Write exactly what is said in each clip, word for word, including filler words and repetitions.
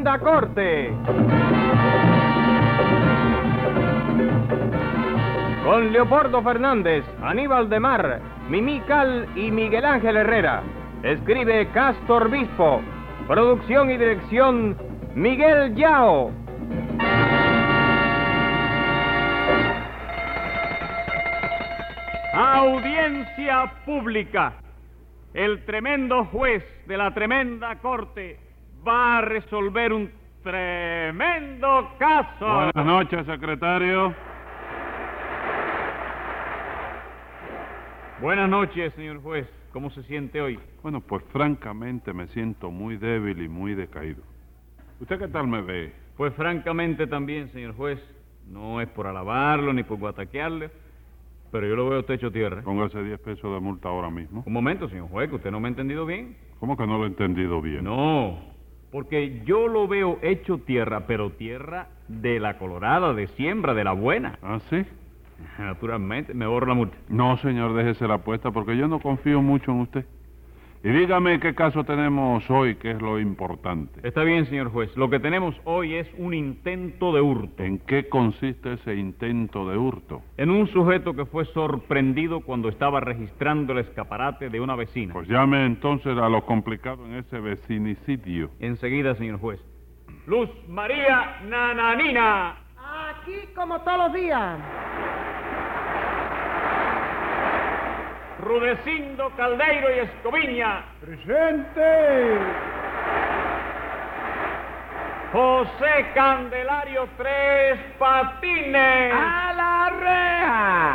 Tremenda Corte. Con Leopoldo Fernández, Aníbal de Mar, Mimí Cal y Miguel Ángel Herrera. Escribe Castor Bispo. Producción y dirección, Miguel Yao. Audiencia pública. El tremendo juez de la tremenda corte va a resolver un tremendo caso. Buenas noches, secretario. Buenas noches, señor juez. ¿Cómo se siente hoy? Bueno, pues francamente me siento muy débil y muy decaído. ¿Usted qué tal me ve? Pues francamente también, señor juez. No es por alabarlo ni por guataquearle, pero yo lo veo usted hecho tierra. Póngase diez pesos de multa ahora mismo. Un momento, señor juez, que usted no me ha entendido bien. ¿Cómo que no lo he entendido bien? No, porque yo lo veo hecho tierra, pero tierra de la colorada, de siembra, de la buena. ¿Ah, sí? Naturalmente, me borro la multa. No, señor, déjese la apuesta, porque yo no confío mucho en usted. Y dígame qué caso tenemos hoy, que es lo importante. Está bien, señor juez. Lo que tenemos hoy es un intento de hurto. ¿En qué consiste ese intento de hurto? En un sujeto que fue sorprendido cuando estaba registrando el escaparate de una vecina. Pues llame entonces a lo complicado en ese vecinicidio. Enseguida, señor juez. Luz María Nananina. Aquí como todos los días. Rudecindo Caldeiro y Escoviña. ¡Presente! José Candelario Tres Patines. ¡A la reja!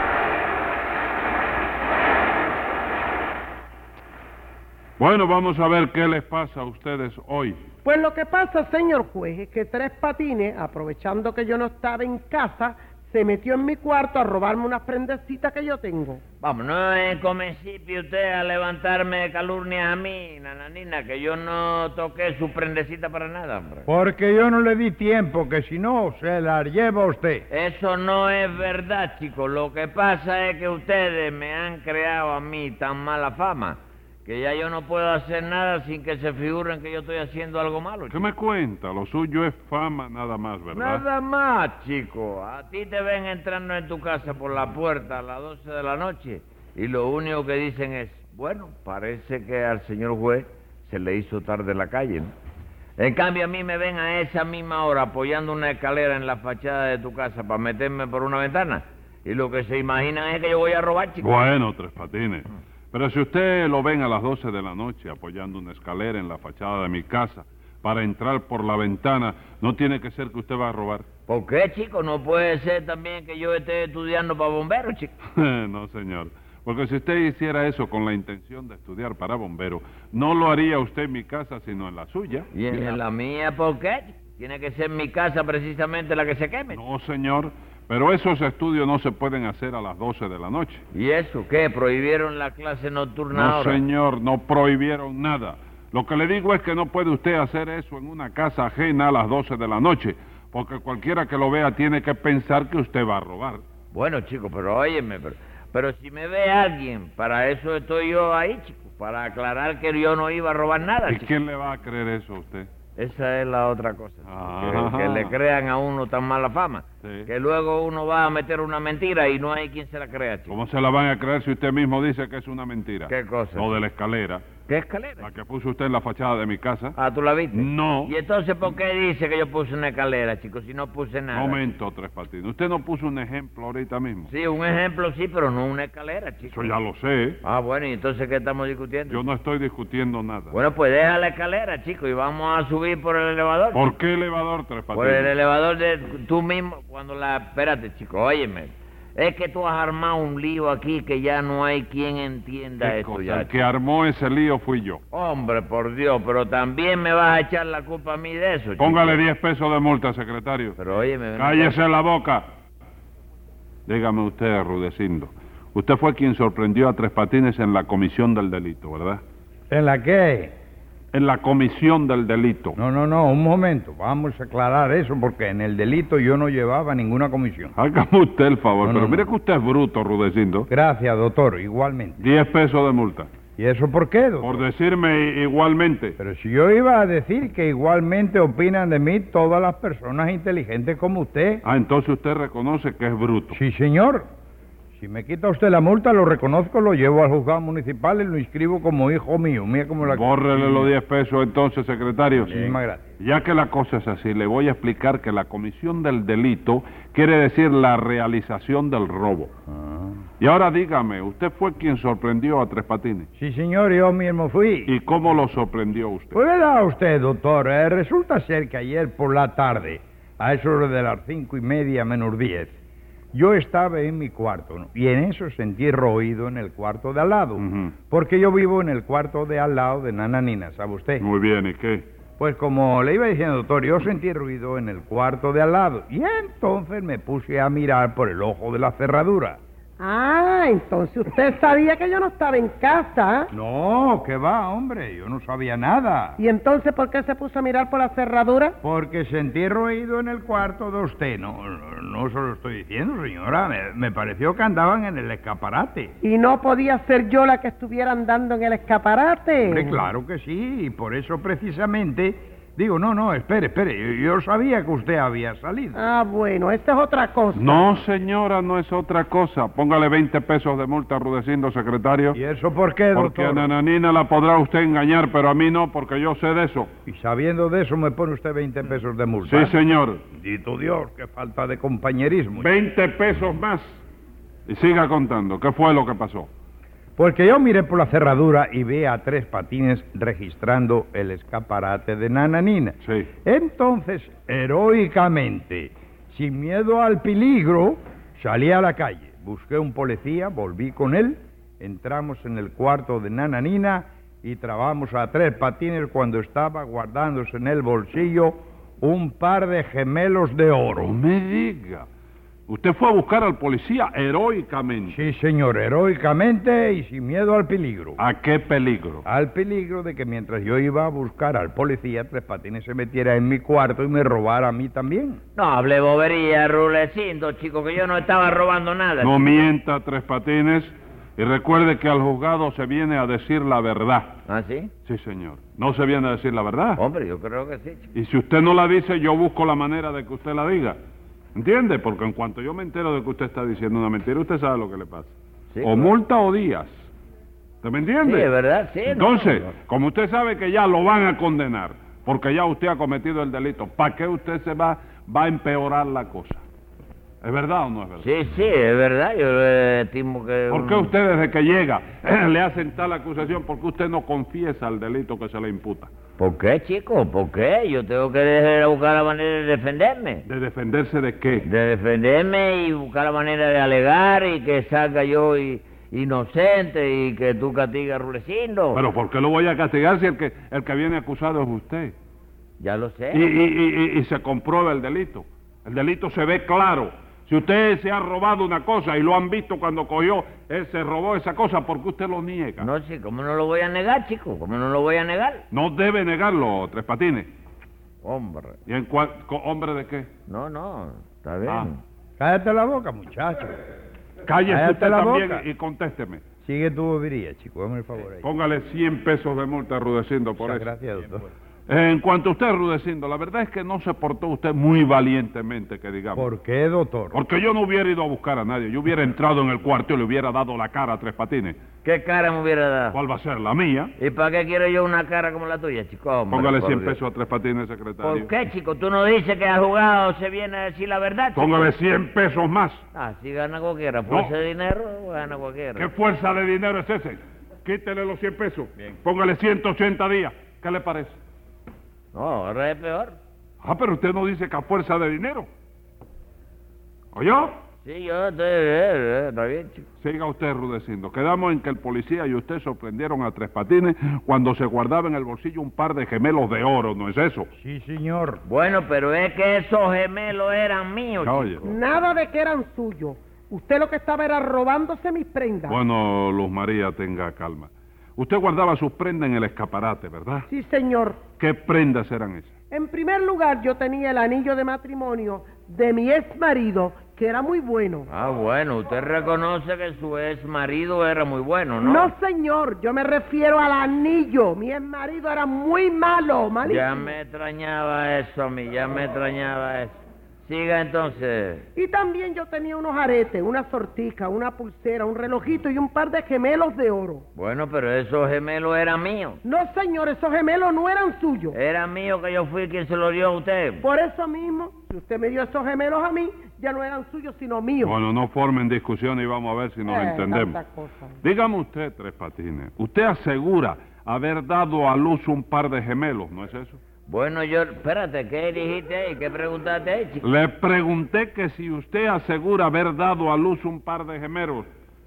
Bueno, vamos a ver qué les pasa a ustedes hoy. Pues lo que pasa, señor juez, es que Tres Patines, aprovechando que yo no estaba en casa, se metió en mi cuarto a robarme unas prendecitas que yo tengo. Vamos, no es principio usted a levantarme de calurnias a mí, nananina, que yo no toqué su prendecita para nada, hombre. Porque yo no le di tiempo, que si no, se la lleva usted. Eso no es verdad, chicos. Lo que pasa es que ustedes me han creado a mí tan mala fama que ya yo no puedo hacer nada sin que se figuren que yo estoy haciendo algo malo, ¿Qué chico. me cuenta? Lo suyo es fama nada más, ¿verdad? Nada más, chico. A ti te ven entrando en tu casa por la puerta a las doce de la noche y lo único que dicen es, bueno, parece que al señor juez se le hizo tarde la calle, ¿no? En cambio, a mí me ven a esa misma hora apoyando una escalera en la fachada de tu casa para meterme por una ventana y lo que se imaginan es que yo voy a robar, chico. Bueno, Tres Patines. Pero si usted lo ven a las doce de la noche apoyando una escalera en la fachada de mi casa para entrar por la ventana, no tiene que ser que usted va a robar. ¿Por qué, chico? ¿No puede ser también que yo esté estudiando para bombero, chico? No, señor. Porque si usted hiciera eso con la intención de estudiar para bombero, no lo haría usted en mi casa, sino en la suya. ¿Y en la mía por qué? ¿Tiene que ser mi casa precisamente la que se queme? No, señor. Pero esos estudios no se pueden hacer a las doce de la noche. ¿Y eso qué? ¿Prohibieron la clase nocturna No, ahora? señor, no prohibieron nada. Lo que le digo es que no puede usted hacer eso en una casa ajena a las doce de la noche, porque cualquiera que lo vea tiene que pensar que usted va a robar. Bueno, chico, pero óyeme, pero, pero si me ve alguien, para eso estoy yo ahí, chico, para aclarar que yo no iba a robar nada, ¿Y chico. quién le va a creer eso a usted? Esa es la otra cosa, chico, Ah. que, que le crean a uno tan mala fama, Sí. que luego uno va a meter una mentira y no hay quien se la crea, chico. ¿Cómo se la van a creer si usted mismo dice que es una mentira? ¿Qué cosa? Lo de la escalera. ¿Qué escalera? La que puso usted en la fachada de mi casa. Ah, ¿tú la viste? No. ¿Y entonces por qué dice que yo puse una escalera, chico, si no puse nada? Momento, Tres Patines. ¿Usted no puso un ejemplo ahorita mismo? Sí, un ejemplo sí, pero no una escalera, chico. Eso ya lo sé. Ah, bueno, ¿y entonces qué estamos discutiendo? Yo no estoy discutiendo nada. Bueno, pues deja la escalera, chico, y vamos a subir por el elevador. ¿Por qué elevador, Tres Patines? Por el elevador de tú mismo, cuando la... Espérate, chico, óyeme. Es que tú has armado un lío aquí que ya no hay quien entienda ¿Qué esto cosa? ya. El que armó ese lío fui yo. Hombre, por Dios, pero también me vas a echar la culpa a mí de eso, chico. Póngale diez pesos de multa, secretario. Pero óyeme... Cállese la boca. Dígame usted, Rudecindo. Usted fue quien sorprendió a Tres Patines en la comisión del delito, ¿verdad? ¿En la qué? En la comisión del delito. No, no, no, un momento. Vamos a aclarar eso porque en el delito yo no llevaba ninguna comisión. Hágame usted el favor, No, pero no, mire no. que usted es bruto, Rudecindo. Gracias, doctor, igualmente. Diez pesos de multa. ¿Y eso por qué, doctor? Por decirme igualmente. Pero si yo iba a decir que igualmente opinan de mí todas las personas inteligentes como usted. Ah, entonces usted reconoce que es bruto. Sí, señor. Si me quita usted la multa, lo reconozco, lo llevo al juzgado municipal y lo inscribo como hijo mío. Mira cómo la... Bórrele los diez pesos entonces, secretario. Muchísimas gracias. Ya que la cosa es así, le voy a explicar que la comisión del delito quiere decir la realización del robo. Ah. Y ahora dígame, ¿usted fue quien sorprendió a Tres Patines? Sí, señor, yo mismo fui. ¿Y cómo lo sorprendió usted? Pues verá usted, doctor, eh, resulta ser que ayer por la tarde, a eso de las cinco y media menos diez, yo estaba en mi cuarto, ¿no? Y en eso sentí ruido en el cuarto de al lado, Ujú. porque yo vivo en el cuarto de al lado de Nananina, ¿sabe usted? Muy bien, ¿y qué? Pues como le iba diciendo, doctor, yo sentí ruido en el cuarto de al lado, y entonces me puse a mirar por el ojo de la cerradura. Ah, entonces usted sabía que yo no estaba en casa. No, ¿qué va, hombre? Yo no sabía nada. ¿Y entonces por qué se puso a mirar por la cerradura? Porque sentí ruido en el cuarto de usted. No, no, no se lo estoy diciendo, señora. Me, me pareció que andaban en el escaparate. ¿Y no podía ser yo la que estuviera andando en el escaparate? Hombre, claro que sí, y por eso precisamente... Digo, no, no, espere, espere, yo, yo sabía que usted había salido. Ah, bueno, esa es otra cosa. No, señora, no es otra cosa. Póngale veinte pesos de multa a Rudecindo, secretario. ¿Y eso por qué, Porque a doctor? Nananina la podrá usted engañar, pero a mí no, porque yo sé de eso. Y sabiendo de eso me pone usted veinte pesos de multa. Sí, señor. Bendito Dios, qué falta de compañerismo. veinte pesos más. Y siga contando, ¿qué fue lo que pasó? Porque yo miré por la cerradura y vi a Tres Patines registrando el escaparate de Nananina. Sí. Entonces, heroicamente, sin miedo al peligro, salí a la calle, busqué un policía, volví con él, entramos en el cuarto de Nananina y trabamos a Tres Patines cuando estaba guardándose en el bolsillo un par de gemelos de oro. No me diga. Usted fue a buscar al policía heroicamente. Sí, señor, heroicamente y sin miedo al peligro. ¿A qué peligro? Al peligro de que mientras yo iba a buscar al policía, Tres Patines se metiera en mi cuarto y me robara a mí también. No hable bobería, Rulecindo, chico, que yo no estaba robando nada. No chico. mienta, Tres Patines, y recuerde que al juzgado se viene a decir la verdad. ¿Ah, sí? Sí, señor. No se viene a decir la verdad. Hombre, yo creo que sí, chico. Y si usted no la dice, yo busco la manera de que usted la diga. ¿Entiende? Porque en cuanto yo me entero de que usted está diciendo una mentira, usted sabe lo que le pasa. Sí, o claro. multa o días. ¿Usted me entiende? Sí, es verdad, sí. no, Entonces, no. como usted sabe que ya lo van a condenar, porque ya usted ha cometido el delito, ¿para qué usted se va, va a empeorar la cosa? ¿Es verdad o no es verdad? Sí, sí, es verdad, yo le estimo que... ¿Por qué usted desde que llega le hacen tal acusación? ¿Por qué usted no confiesa el delito que se le imputa? ¿Por qué, chico? ¿Por qué? Yo tengo que dejar buscar la manera de defenderme. ¿De defenderse de qué? De defenderme y buscar la manera de alegar y que salga yo y, inocente y que tú castigas a Rulecindo. Pero ¿por qué lo voy a castigar si el que, el que viene acusado es usted? Ya lo sé. Y, y, y, y- y se comprueba el delito. El delito se ve claro. Si usted se ha robado una cosa y lo han visto cuando cogió, él se robó esa cosa, ¿por qué usted lo niega? No, sí, ¿cómo no lo voy a negar, chico? ¿Cómo no lo voy a negar? No debe negarlo, Tres Patines. Hombre. ¿Y en cuál, co- hombre de qué? No, no, está bien. Ah. Cállate la boca, muchacho. Cállese Cállate usted la también boca. y contésteme. Sigue tu bobería, chico, dame el favor ahí. Póngale cien pesos de multa a Rudecindo por Muchas eso. gracias, doctor. En cuanto a usted, Rudecindo, la verdad es que no se portó usted muy valientemente, que digamos. ¿Por qué, doctor? Porque yo no hubiera ido a buscar a nadie. Yo hubiera entrado en el cuarto y le hubiera dado la cara a Tres Patines. ¿Qué cara me hubiera dado? ¿Cuál va a ser? La mía. ¿Y para qué quiero yo una cara como la tuya, chico? Hombre, Póngale por cien Dios. pesos a Tres Patines, secretario. ¿Por qué, chico? ¿Tú no dices que al jugado se viene a decir la verdad, chico? Póngale cien pesos más. Ah, si gana cualquiera. Fuerza No. de dinero, gana cualquiera. ¿Qué fuerza de dinero es ese? Quítele los cien pesos. Póngale ciento ochenta días. ¿Qué le parece? No, ahora es peor. Ah, pero usted no dice que a fuerza de dinero. ¿Oyó? Sí, yo estoy bien, eh, está bien, chico. Siga usted, Rudecindo. Quedamos en que el policía y usted sorprendieron a Tres Patines cuando se guardaba en el bolsillo un par de gemelos de oro, ¿no es eso? Sí, señor. Bueno, pero es que esos gemelos eran míos, Oye. chico. Nada de que eran suyos. Usted lo que estaba era robándose mis prendas. Bueno, Luz María, tenga calma. Usted guardaba sus prendas en el escaparate, ¿verdad? Sí, señor. ¿Qué prendas eran esas? En primer lugar, yo tenía el anillo de matrimonio de mi ex marido que era muy bueno. Ah, bueno, usted reconoce que su ex marido era muy bueno, ¿no? No, señor, yo me refiero al anillo. Mi ex marido era muy malo, malísimo. Ya me extrañaba eso a mí, ya me extrañaba eso. Siga entonces. Y también yo tenía unos aretes, una sortica, una pulsera, un relojito y un par de gemelos de oro. Bueno, pero esos gemelos eran míos. No, señor, esos gemelos no eran suyos. Era mío que yo fui quien se lo dio a usted. Por eso mismo, si usted me dio esos gemelos a mí, ya no eran suyos, sino míos. Bueno, no formen discusión y vamos a ver si nos Eh, entendemos. tanta cosa. Dígame usted, Tres Patines, usted asegura haber dado a luz un par de gemelos, ¿no es eso? Bueno, yo... Espérate, ¿qué dijiste ahí? ¿Qué preguntaste ahí, chico? Le pregunté que si usted asegura haber dado a luz un par de gemelos.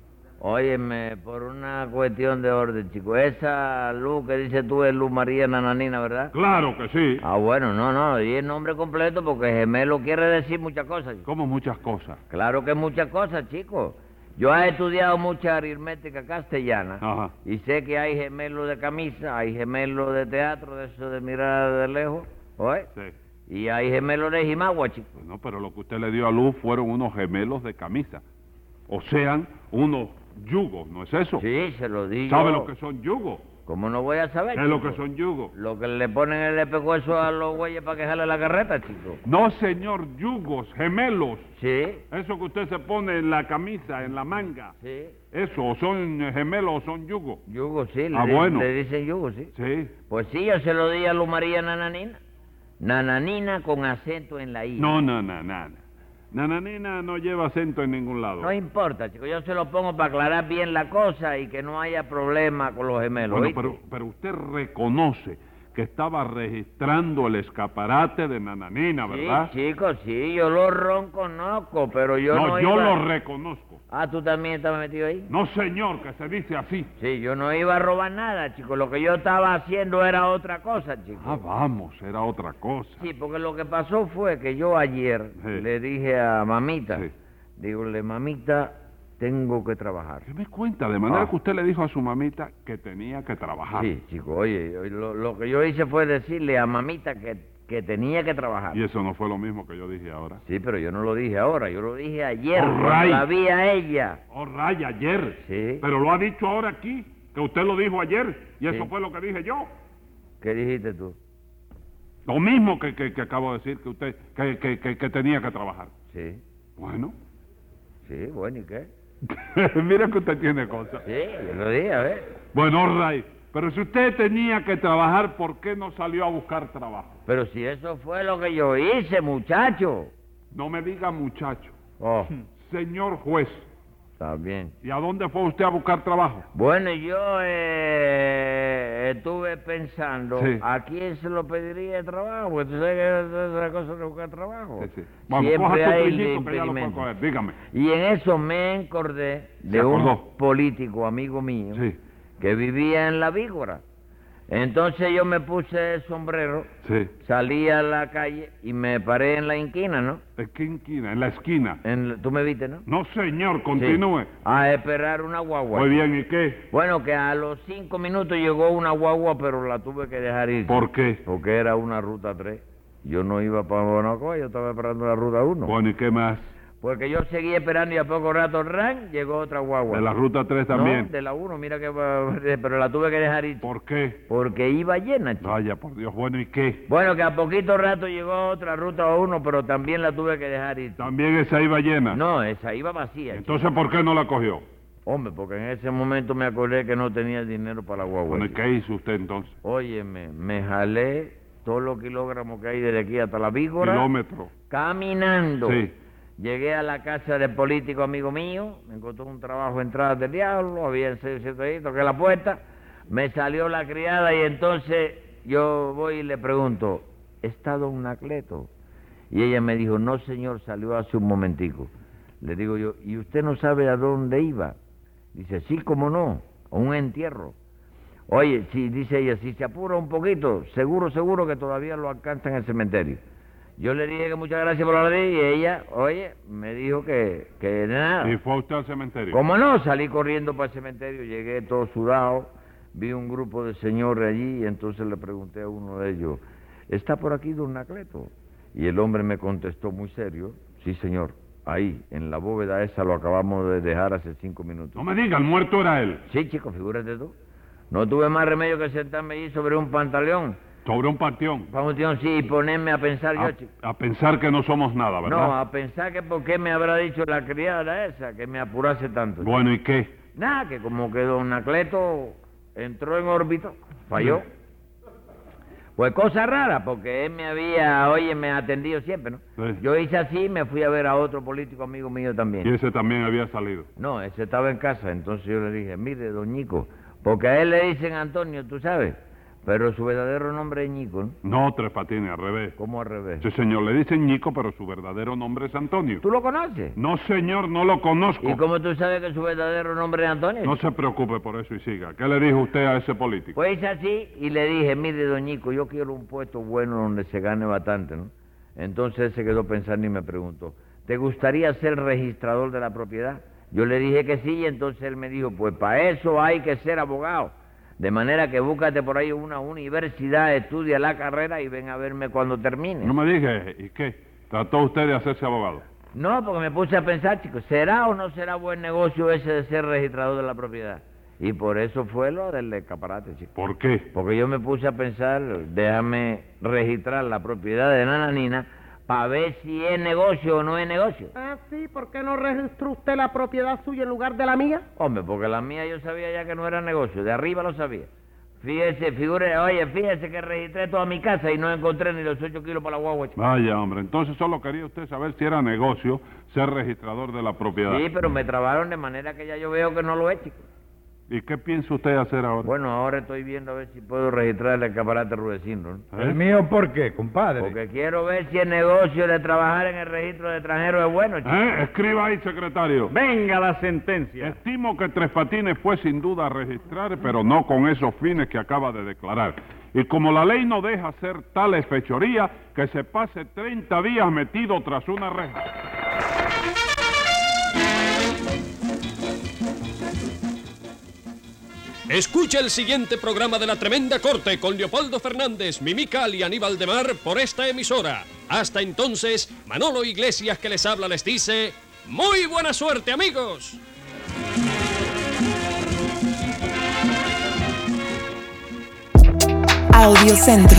Óyeme, por una cuestión de orden, chico. Esa Luz que dices tú es Luz María Nananina, ¿verdad? Claro que sí. Ah, bueno, no, no, y el nombre completo porque gemelo quiere decir muchas cosas, chico. Como muchas cosas. Claro que muchas cosas, chico. Yo he estudiado mucha aritmética castellana Ajá. y sé que hay gemelos de camisa, hay gemelos de teatro, de eso de mirar de lejos, ¿oye? Sí. Y hay gemelos de jimagua, chico. Bueno, pero lo que usted le dio a luz fueron unos gemelos de camisa. O sean, unos yugos, ¿no es eso? Sí, se lo digo. ¿Sabe lo que son yugos? ¿Cómo no voy a saber, ¿Qué es lo chico? que son yugos? Lo que le ponen el espejuelo a los güeyes para que jale la carreta, chico. No, señor, yugos, gemelos. Sí, Eso que usted se pone en la camisa, en la manga. sí. Eso, o son gemelos o son yugos. Yugo, sí. Le, Ah, di- bueno. le dicen yugo, sí. Sí. Pues sí, yo se lo di a Luz María Nananina. Nananina con acento en la I. No, no, no, no. Nananina no lleva acento en ningún lado. No importa, chico, yo se lo pongo para aclarar bien la cosa y que no haya problema con los gemelos. Bueno, ¿oíste? pero, pero usted reconoce que estaba registrando el escaparate de Nananina, ¿verdad? Sí, chico, sí, yo lo reconozco, pero yo no, no, yo iba... lo reconozco. Ah, ¿tú también estabas metido ahí? No, señor, que se dice así. Sí, yo no iba a robar nada, chico, lo que yo estaba haciendo era otra cosa, chico. Ah, vamos, era otra cosa. Sí, porque lo que pasó fue que yo ayer Sí. le dije a mamita, Sí. dígole, mamita, tengo que trabajar. ¿Qué me cuenta? De manera Ah. que usted le dijo a su mamita que tenía que trabajar. Sí, chico, oye, lo, lo que yo hice fue decirle a mamita que, que tenía que trabajar. Y eso no fue lo mismo que yo dije ahora. Sí, pero yo no lo dije ahora, yo lo dije ayer, All cuando right. la vi a ella. Oh, raya, ayer. Sí. Pero lo ha dicho ahora aquí, que usted lo dijo ayer, y eso Sí. fue lo que dije yo. ¿Qué dijiste tú? Lo mismo que, que, que acabo de decir, que usted que, que, que, que tenía que trabajar. Sí, Bueno, sí, bueno, ¿y qué? mira que usted tiene cosas. Sí, yo lo dije, a ver. Bueno, all right. Pero si usted tenía que trabajar, ¿por qué no salió a buscar trabajo? Pero si eso fue lo que yo hice, muchacho. No me diga muchacho. Oh, Señor juez, está bien. ¿y a dónde fue usted a buscar trabajo? Bueno, yo eh, estuve pensando, Sí. ¿a quién se lo pediría el trabajo? Porque tú sabes que es otra cosa de buscar trabajo. Sí, sí. Vamos, Siempre coja su hay trillito que ya lo puedo impedimentos. coger. Dígame. Y en eso me acordé de ¿Se un acordó? político amigo mío Sí, que vivía en La Vígora. Entonces yo me puse el sombrero, sí. salí a la calle y me paré en la inquina, ¿no? ¿En qué esquina? En la esquina. En la- ¿Tú me viste, no? No, señor, continúe. Sí. A esperar una guagua. Muy bien, ¿y qué? Bueno, que a los cinco minutos llegó una guagua, pero la tuve que dejar ir. ¿Por qué? Porque era una ruta tres. Yo no iba para Bonacoa, yo estaba esperando la ruta uno. Bueno, ¿y qué más? Porque yo seguí esperando y a poco rato, ran, llegó otra guagua. De la ruta tres también. No, de la uno, mira que... va- pero la tuve que dejar ir. ¿Por qué? Porque iba llena, chico. Vaya, por Dios. Bueno, ¿y qué? Bueno, que a poquito rato llegó otra ruta uno, pero también la tuve que dejar ir. También esa iba llena. No, esa iba vacía. chico. Entonces, ¿por qué no la cogió? Hombre, porque en ese momento me acordé que no tenía dinero para la guagua. Bueno, ¿y chico. qué hizo usted entonces? Óyeme, me jalé todos los kilogramos que hay desde aquí hasta la Vígora, Kilómetro. caminando. Sí. Llegué a la casa del político amigo mío, me encontró un trabajo en Entradas del Diablo, había en seis siete ahí, toqué la puerta, me salió la criada y entonces yo voy y le pregunto, ¿está don Nacleto? Y ella me dijo, no señor, salió hace un momentico. Le digo yo, ¿y usted no sabe a dónde iba? Dice, sí, cómo no, a un entierro. Oye, sí, dice ella, si se apura un poquito, seguro, seguro que todavía lo alcanza en el cementerio. Yo le dije que muchas gracias por la ley y ella, oye, me dijo que, que nada. ¿Y fue usted al cementerio? ¿Cómo no? Salí corriendo para el cementerio, llegué todo sudado, vi un grupo de señores allí y entonces le pregunté a uno de ellos, ¿está por aquí don Nacleto? Y el hombre me contestó muy serio, sí señor, ahí, en la bóveda esa, lo acabamos de dejar hace cinco minutos. No me diga, el muerto era él. Sí, chico, figúrate tú. No tuve más remedio que sentarme allí sobre un pantaleón. Sobre un panteón. Panteón, sí, y ponerme a pensar yo, A, chico. a pensar que no somos nada, ¿verdad? No, a pensar que por qué me habrá dicho la criada esa que me apurase tanto. Bueno, ¿y qué? Nada, que como que don Anacleto entró en órbita, falló. Pues cosa rara, porque él me había, oye, me ha atendido siempre, ¿no? Sí. Yo hice así y me fui a ver a otro político amigo mío también. Y ese también había salido. No, ese estaba en casa, entonces yo le dije, mire, don Ñico, porque a él le dicen Antonio, tú sabes, pero su verdadero nombre es Ñico, ¿no? No, Tres Patines, al revés. ¿Cómo al revés? Sí, señor, le dicen Ñico, pero su verdadero nombre es Antonio. ¿Tú lo conoces? No, señor, no lo conozco. ¿Y cómo tú sabes que su verdadero nombre es Antonio? No se preocupe por eso y siga. ¿Qué le dijo usted a ese político? Pues hice así y le dije, mire, don Ñico, yo quiero un puesto bueno donde se gane bastante, ¿no? Entonces él se quedó pensando y me preguntó, ¿te gustaría ser registrador de la propiedad? Yo le dije que sí y entonces él me dijo, pues para eso hay que ser abogado. De manera que búscate por ahí una universidad, estudia la carrera y ven a verme cuando termine. No me dije, ¿y qué? ¿Trató usted de hacerse abogado? No, porque me puse a pensar, chicos, ¿será o no será buen negocio ese de ser registrador de la propiedad? Y por eso fue lo del escaparate, chicos. ¿Por qué? Porque yo me puse a pensar, déjame registrar la propiedad de Nananina para ver si es negocio o no es negocio. Ah, sí, ¿por qué no registró usted la propiedad suya en lugar de la mía? Hombre, porque la mía yo sabía ya que no era negocio, de arriba lo sabía. Fíjese, figure, oye, fíjese que registré toda mi casa y no encontré ni los ocho kilos para la guagua, chico. Vaya, hombre, entonces solo quería usted saber si era negocio ser registrador de la propiedad. Sí, pero me trabaron de manera que ya yo veo que no lo es, chico. ¿Y qué piensa usted hacer ahora? Bueno, ahora estoy viendo a ver si puedo registrar el escaparate Rudecindo, ¿no? ¿Eh? ¿El mío por qué, compadre? Porque quiero ver si el negocio de trabajar en el registro de extranjeros es bueno, chico. ¿Eh? Escriba ahí, secretario. Venga la sentencia. Estimo que Tres Patines fue sin duda a registrar, pero no con esos fines que acaba de declarar. Y como la ley no deja hacer tales fechorías, que se pase treinta días metido tras una reja. Escucha el siguiente programa de La Tremenda Corte con Leopoldo Fernández, Mimical y Aníbal de Mar por esta emisora. Hasta entonces, Manolo Iglesias que les habla les dice, ¡muy buena suerte, amigos! Audiocentro.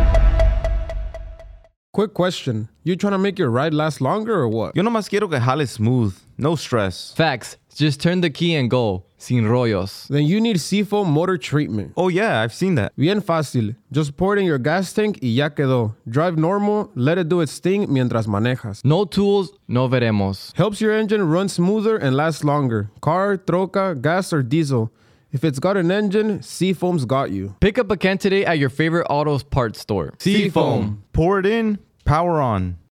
Quick question. You trying to make your ride last longer or what? Yo nomás quiero que jale smooth, no stress. Facts. Just turn the key and go. Sin rollos. Then you need Seafoam Motor Treatment. Oh yeah, I've seen that. Bien fácil. Just pour it in your gas tank y ya quedó. Drive normal, let it do its thing mientras manejas. No tools, no veremos. Helps your engine run smoother and last longer. Car, troca, gas, or diesel. If it's got an engine, Seafoam's got you. Pick up a can today at your favorite auto parts store. Seafoam. Pour it in, power on.